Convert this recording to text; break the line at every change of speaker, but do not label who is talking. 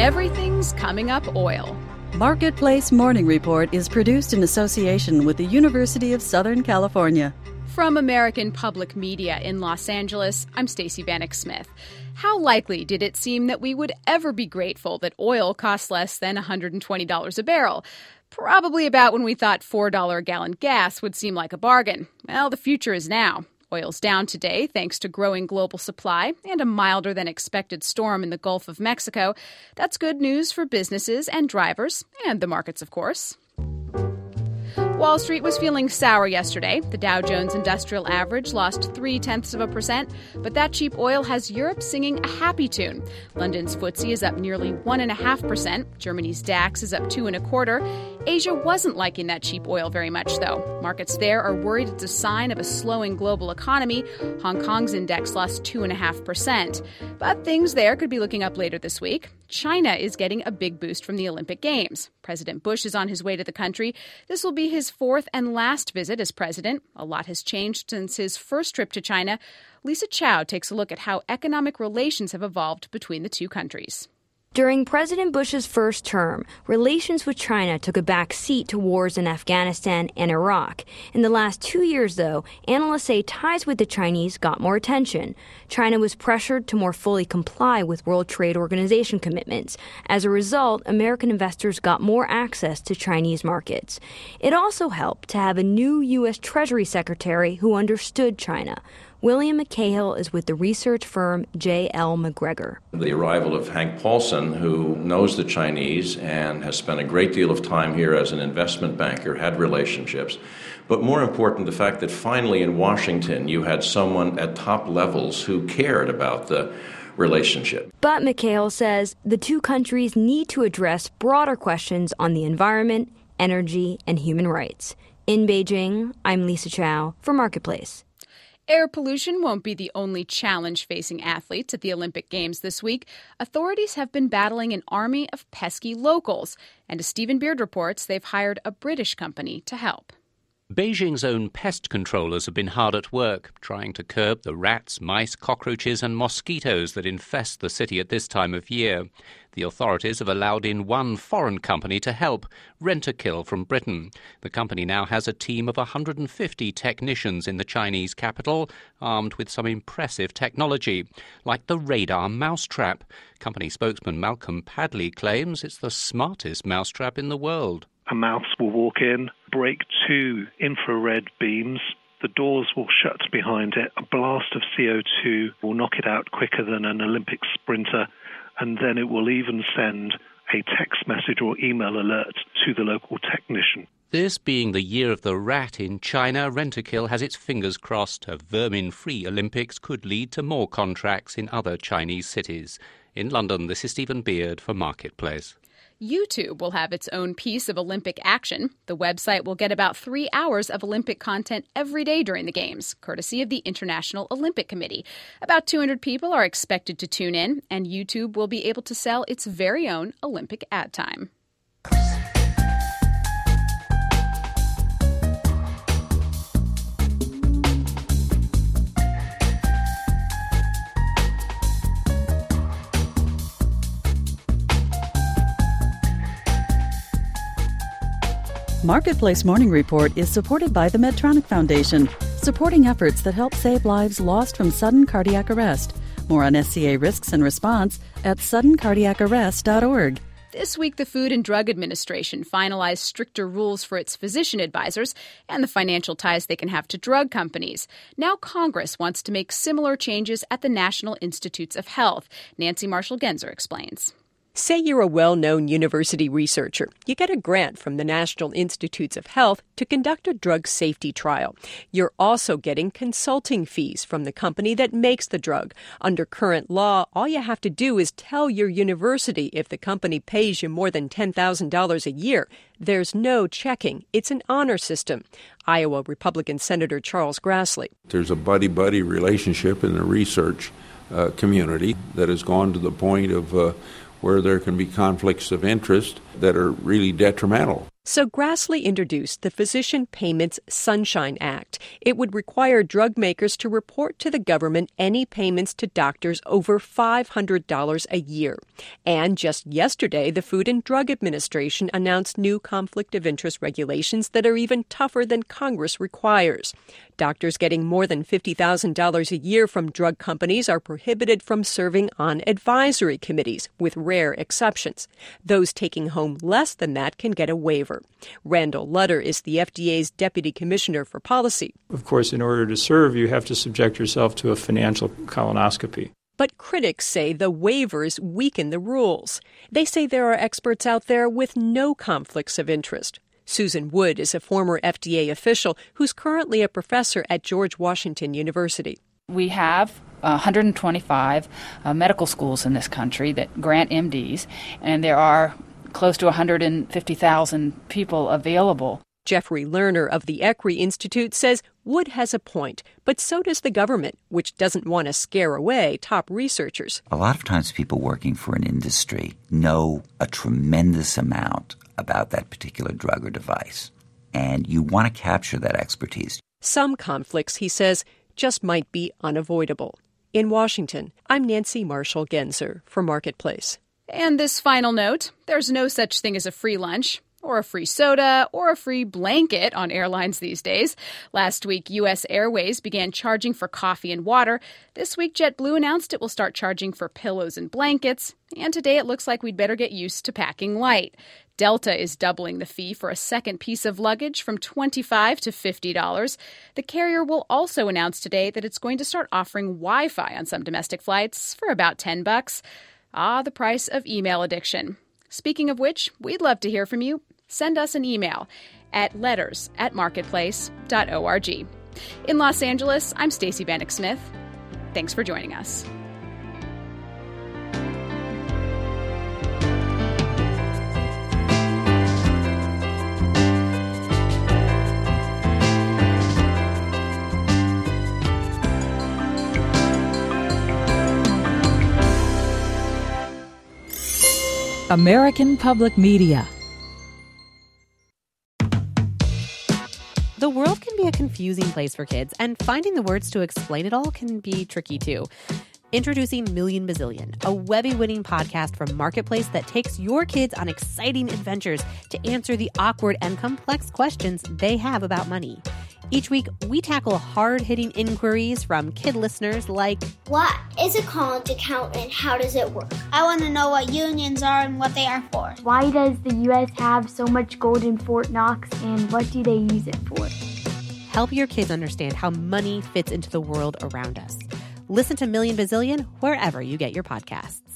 Everything's coming up oil.
Marketplace Morning Report is produced in association with the University of Southern California.
From American Public Media in Los Angeles, I'm Stacey Vanek Smith. How likely did it seem that we would ever be grateful that oil costs less than $120 a barrel? Probably about when we thought $4 a gallon gas would seem like a bargain. Well, the future is now. Oil's down today thanks to growing global supply and a milder than expected storm in the Gulf of Mexico. That's good news for businesses and drivers, and the markets, of course. Wall Street was feeling sour yesterday. The Dow Jones Industrial Average lost 0.3%, but that cheap oil has Europe singing a happy tune. London's FTSE is up nearly 1.5%. Germany's DAX is up 2.25%. Asia wasn't liking that cheap oil very much, though. Markets there are worried it's a sign of a slowing global economy. Hong Kong's index lost 2.5%. But things there could be looking up later this week. China is getting a big boost from the Olympic Games. President Bush is on his way to the country. This will be his fourth and last visit as president. A lot has changed since his first trip to China. Lisa Chow takes a look at how economic relations have evolved between the two countries.
During President Bush's first term, relations with China took a back seat to wars in Afghanistan and Iraq. In the last 2 years, though, analysts say ties with the Chinese got more attention. China was pressured to more fully comply with World Trade Organization commitments. As a result, American investors got more access to Chinese markets. It also helped to have a new U.S. Treasury Secretary who understood China. William McCahill is with the research firm J.L. McGregor.
The arrival of Hank Paulson, who knows the Chinese and has spent a great deal of time here as an investment banker, had relationships. But more important, the fact that finally in Washington you had someone at top levels who cared about the relationship.
But McCahill says the two countries need to address broader questions on the environment, energy, and human rights. In Beijing, I'm Lisa Chow for Marketplace.
Air pollution won't be the only challenge facing athletes at the Olympic Games this week. Authorities have been battling an army of pesky locals. And as Stephen Beard reports, they've hired a British company to help.
Beijing's own pest controllers have been hard at work, trying to curb the rats, mice, cockroaches and mosquitoes that infest the city at this time of year. The authorities have allowed in one foreign company to help, Rentokil from Britain. The company now has a team of 150 technicians in the Chinese capital, armed with some impressive technology, like the radar mousetrap. Company spokesman Malcolm Padley claims it's the smartest mousetrap in the world.
A mouse will walk in, break 2 infrared beams. The doors will shut behind it. A blast of CO2 will knock it out quicker than an Olympic sprinter, and then it will even send a text message or email alert to the local technician.
This being the year of the rat in China, Rentokil has its fingers crossed. A vermin-free Olympics could lead to more contracts in other Chinese cities. In London, this is Stephen Beard for Marketplace.
YouTube will have its own piece of Olympic action. The website will get about 3 hours of Olympic content every day during the Games, courtesy of the International Olympic Committee. About 200 people are expected to tune in, and YouTube will be able to sell its very own Olympic ad time.
Marketplace Morning Report is supported by the Medtronic Foundation, supporting efforts that help save lives lost from sudden cardiac arrest. More on SCA risks and response at suddencardiacarrest.org.
This week, the Food and Drug Administration finalized stricter rules for its physician advisors and the financial ties they can have to drug companies. Now Congress wants to make similar changes at the National Institutes of Health. Nancy Marshall-Genzer explains.
Say you're a well-known university researcher. You get a grant from the National Institutes of Health to conduct a drug safety trial. You're also getting consulting fees from the company that makes the drug. Under current law, all you have to do is tell your university if the company pays you more than $10,000 a year. There's no checking. It's an honor system. Iowa Republican Senator Charles Grassley.
There's a buddy-buddy relationship in the research community that has gone to the point of where there can be conflicts of interest that are really detrimental.
So Grassley introduced the Physician Payments Sunshine Act. It would require drug makers to report to the government any payments to doctors over $500 a year. And just yesterday, the Food and Drug Administration announced new conflict of interest regulations that are even tougher than Congress requires. Doctors getting more than $50,000 a year from drug companies are prohibited from serving on advisory committees, with rare exceptions. Those taking home less than that can get a waiver. Randall Lutter is the FDA's Deputy Commissioner for Policy.
Of course, in order to serve, you have to subject yourself to a financial colonoscopy.
But critics say the waivers weaken the rules. They say there are experts out there with no conflicts of interest. Susan Wood is a former FDA official who's currently a professor at George Washington University.
We have 125 medical schools in this country that grant MDs, and there are close to 150,000 people available.
Jeffrey Lerner of the ECRI Institute says Wood has a point, but so does the government, which doesn't want to scare away top researchers.
A lot of times people working for an industry know a tremendous amount about that particular drug or device, and you want to capture that expertise.
Some conflicts, he says, just might be unavoidable. In Washington, I'm Nancy Marshall-Genzer for Marketplace.
And this final note, there's no such thing as a free lunch, or a free soda, or a free blanket on airlines these days. Last week, U.S. Airways began charging for coffee and water. This week, JetBlue announced it will start charging for pillows and blankets. And today, it looks like we'd better get used to packing light. Delta is doubling the fee for a second piece of luggage from $25 to $50. The carrier will also announce today that it's going to start offering Wi-Fi on some domestic flights for about $10. Ah, the price of email addiction. Speaking of which, we'd love to hear from you. Send us an email at letters@marketplace.org. In Los Angeles, I'm Stacey Vanek Smith. Thanks for joining us.
American Public Media.
The world can be a confusing place for kids, and finding the words to explain it all can be tricky too. Introducing Million Bazillion, a Webby-winning podcast from Marketplace that takes your kids on exciting adventures to answer the awkward and complex questions they have about money. Each week, we tackle hard-hitting inquiries from kid listeners like,
what is a college account and how does it work? I want to know what unions are and what they are for.
Why does the U.S. have so much gold in Fort Knox and what do they use it for?
Help your kids understand how money fits into the world around us. Listen to Million Bazillion wherever you get your podcasts.